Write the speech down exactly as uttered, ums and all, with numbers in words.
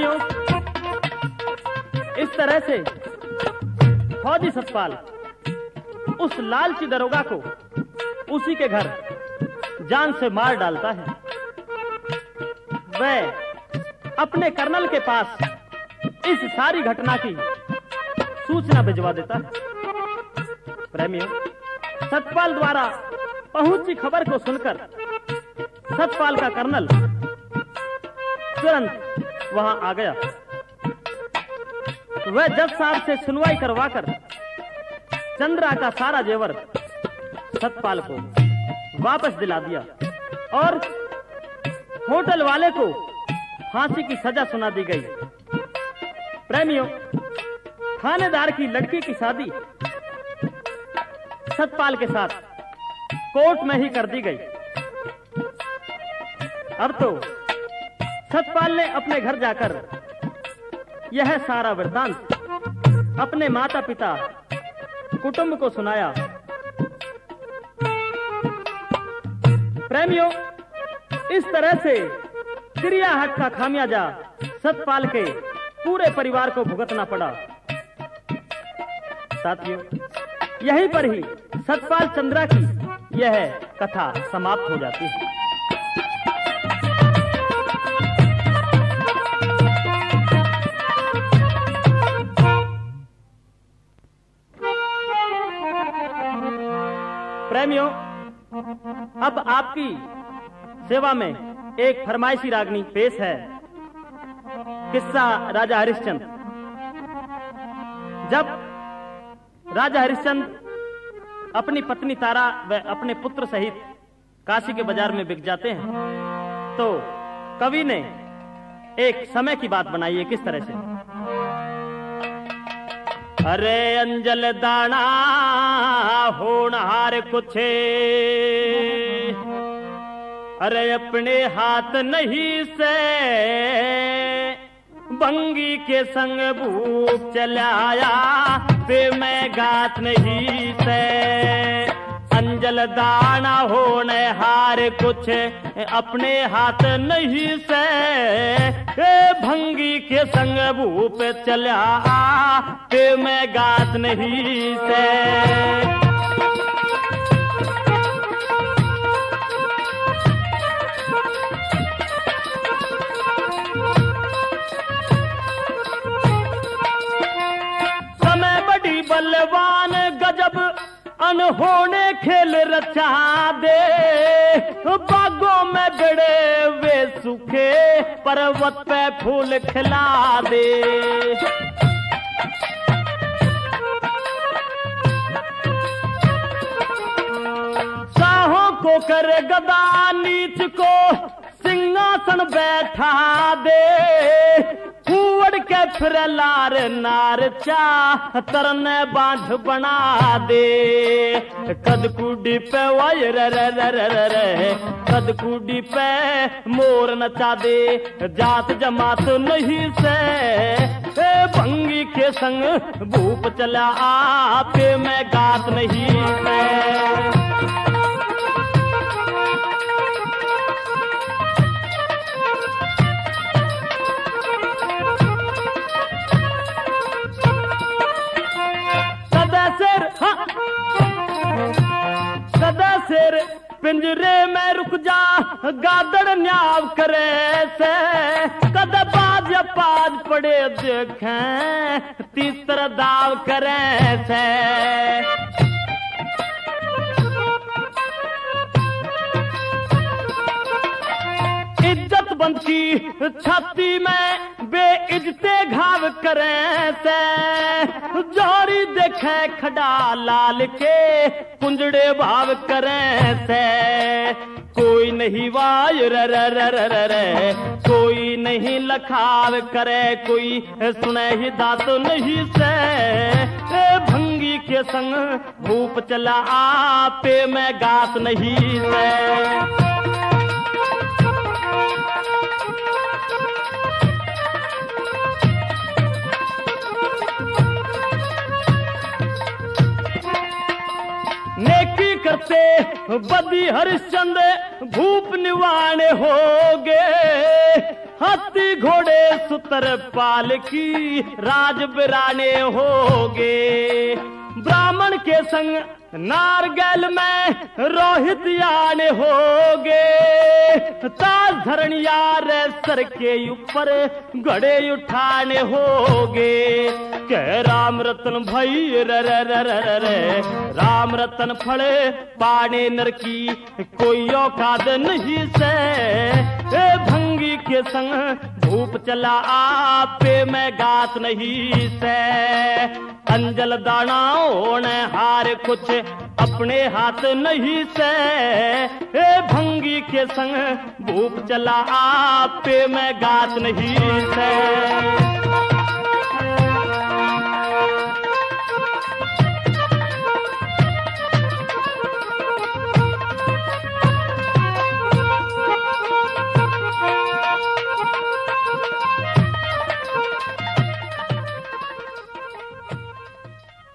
प्रेमियों, इस तरह से फौजी सतपाल उस लालची दरोगा को उसी के घर जान से मार डालता है। वह अपने कर्नल के पास इस सारी घटना की सूचना भिजवा देता है। प्रेमियों, सतपाल द्वारा पहुंची खबर को सुनकर सतपाल का कर्नल तुरंत वहां आ गया। वह जज साहब से सुनवाई करवाकर चंद्रा का सारा जेवर सतपाल को वापस दिला दिया और होटल वाले को फांसी की सजा सुना दी गई। प्रेमियों, थानेदार की लड़की की शादी सतपाल के साथ कोर्ट में ही कर दी गई। अब तो सतपाल ने अपने घर जाकर यह सारा वृत्तांत अपने माता पिता कुटुंब को सुनाया। प्रेमियों, इस तरह से क्रियाहट का खामियाजा सतपाल के पूरे परिवार को भुगतना पड़ा। साथियों, यहीं पर ही सतपाल चंद्रा की यह कथा समाप्त हो जाती है। प्रेमियों, अब आपकी सेवा में एक फरमाइशी रागनी पेश है। किस्सा राजा हरिश्चंद्र। जब राजा हरिश्चंद्र अपनी पत्नी तारा व अपने पुत्र सहित काशी के बाजार में बिक जाते हैं, तो कवि ने एक समय की बात बनाई है। किस तरह से? अरे अंजल दाना होनहार कुछ, अरे अपने हाथ नहीं से भंगी के संग भूप चलाया, पे मैं गात नहीं से। अंजल दाना होने हार कुछ, अपने हाथ नहीं से भंगी के संग भूप चला, पे मैं गात नहीं से। समय बड़ी बलवान गजब अनहोने खेल रचा दे, बागों में बड़े वे सूखे पर्वत पे फूल खिला दे। शाहों को कर गदा, नीच को सिंहासन बैठा दे, कुवड़ के फिर लार नार चा तरने बांध बना दे। कदकुडी पे वायर रे रे रे रे रे, कदकुडी पे मोर नचा दे। जात जमात नहीं से भंगी के संग भूप चला, पे मैं गात नहीं से। सदा शेर पिंजरे में रुक जा, गादड़ न्याव करे से। कद बाज या पाज पड़े देखें, तीसरा दाव करे से। इज्जत बंद की छाती में बेइज्जते घाव करे से। जोरी देखे खड़ा लाल के कुंजड़े भाव करे से। कोई नहीं वाय रे रे रे रे रे, कोई नहीं लखाव करे, कोई सुने ही दात नहीं से। भंगी के संग भूप चला, पे मैं गात नहीं से। नेकी करते बदी हरिश्चंद्र भूप निवाणे हो गे, हाथी घोड़े सुतर पालकी राज बिराने होगे। ब्राह्मण के संग नारगल में रोहित याने होगे। ताज धरणिया रे सर के ऊपर घड़े उठाने होगे। कह राम रतन भाई रे रे रे रे रे राम रतन फड़े पाने नर की कोई औकात नहीं से। ए भंगी के संग धूप चला आपे में गात नहीं से। अंजल दानाओं ने हार कुछ अपने हाथ नहीं से। ए भंगी के संग भूप चला आपे में गात नहीं से।